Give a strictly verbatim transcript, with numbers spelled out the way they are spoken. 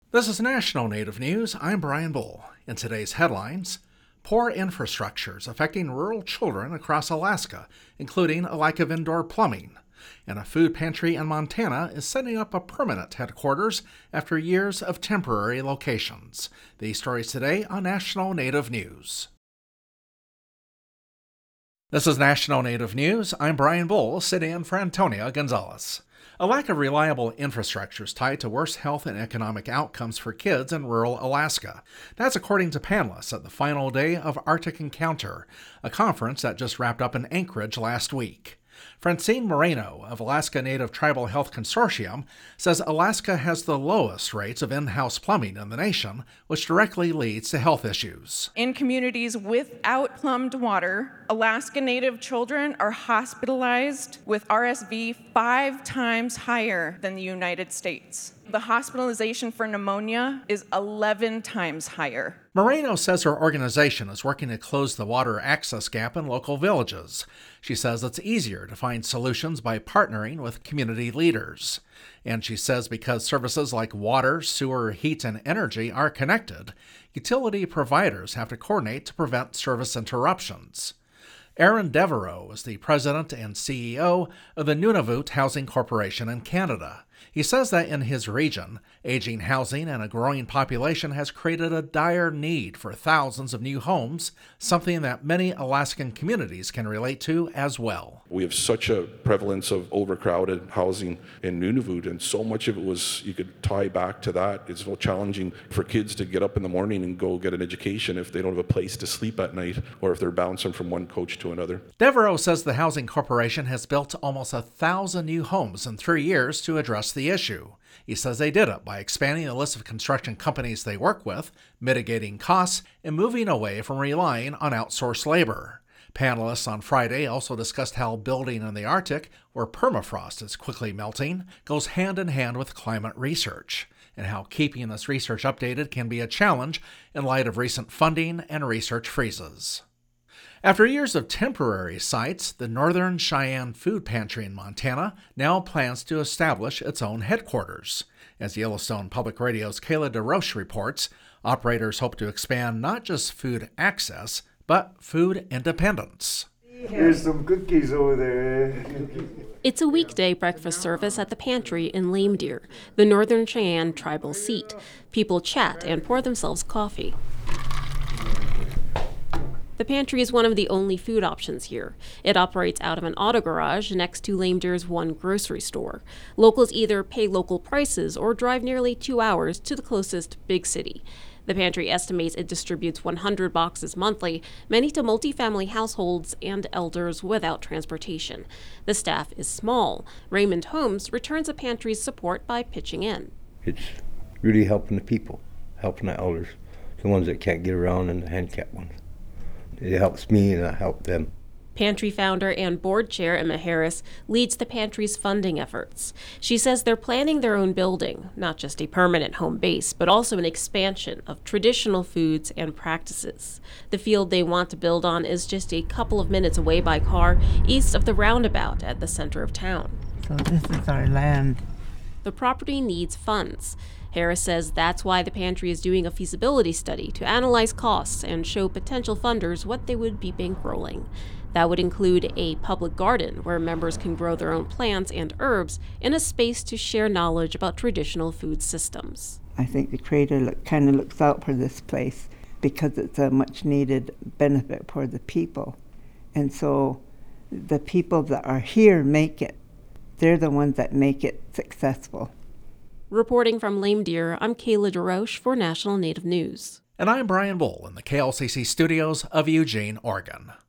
This is National Native News. I'm Brian Bull. In today's headlines, poor infrastructures affecting rural children across Alaska, including a lack of indoor plumbing. And a food pantry in Montana is setting up a permanent headquarters after years of temporary locations. These stories today on National Native News. This is National Native News. I'm Brian Bull, sitting in for Antonia Gonzalez. A lack of reliable infrastructure is tied to worse health and economic outcomes for kids in rural Alaska. That's according to panelists at the final day of Arctic Encounter, a conference that just wrapped up in Anchorage last week. Francine Moreno of Alaska Native Tribal Health Consortium says Alaska has the lowest rates of in-house plumbing in the nation, which directly leads to health issues. In communities without plumbed water, Alaska Native children are hospitalized with R S V five times higher than the United States. The hospitalization for pneumonia is eleven times higher. Moreno says her organization is working to close the water access gap in local villages. She says it's easier to find solutions by partnering with community leaders. And she says because services like water, sewer, heat, and energy are connected, utility providers have to coordinate to prevent service interruptions. Aaron Devereaux is the president and C E O of the Nunavut Housing Corporation in Canada. He says that in his region, aging housing and a growing population has created a dire need for thousands of new homes, something that many Alaskan communities can relate to as well. We have such a prevalence of overcrowded housing in Nunavut, and so much of it was, you could tie back to that. It's so challenging for kids to get up in the morning and go get an education if they don't have a place to sleep at night, or if they're bouncing from one coach to another. Devereaux says the Housing Corporation has built almost a thousand new homes in three years to address the issue. He says they did it by expanding the list of construction companies they work with, mitigating costs, and moving away from relying on outsourced labor. Panelists on Friday also discussed how building in the Arctic, where permafrost is quickly melting, goes hand in hand with climate research, and how keeping this research updated can be a challenge in light of recent funding and research freezes. After years of temporary sites, the Northern Cheyenne Food Pantry in Montana now plans to establish its own headquarters. As Yellowstone Public Radio's Kayla DeRoche reports, operators hope to expand not just food access, but food independence. Here's some cookies over there. It's a weekday breakfast service at the pantry in Lame Deer, the Northern Cheyenne tribal seat. People chat and pour themselves coffee. The pantry is one of the only food options here. It operates out of an auto garage next to Lame Deer's one grocery store. Locals either pay local prices or drive nearly two hours to the closest big city. The pantry estimates it distributes one hundred boxes monthly, many to multifamily households and elders without transportation. The staff is small. Raymond Holmes returns the pantry's support by pitching in. It's really helping the people, helping the elders, the ones that can't get around and the handicapped ones. It helps me and I help them. Pantry founder and board chair Emma Harris leads the pantry's funding efforts. She says they're planning their own building, not just a permanent home base, but also an expansion of traditional foods and practices. The field they want to build on is just a couple of minutes away by car, east of the roundabout at the center of town. So this is our land. The property needs funds. Harris says that's why the pantry is doing a feasibility study to analyze costs and show potential funders what they would be bankrolling. That would include a public garden where members can grow their own plants and herbs in a space to share knowledge about traditional food systems. I think the Creator look, kind of looks out for this place because it's a much needed benefit for the people. And so the people that are here make it. They're the ones that make it successful. Reporting from Lame Deer, I'm Kayla DeRoche for National Native News. And I'm Brian Bull in the K L C C studios of Eugene, Oregon.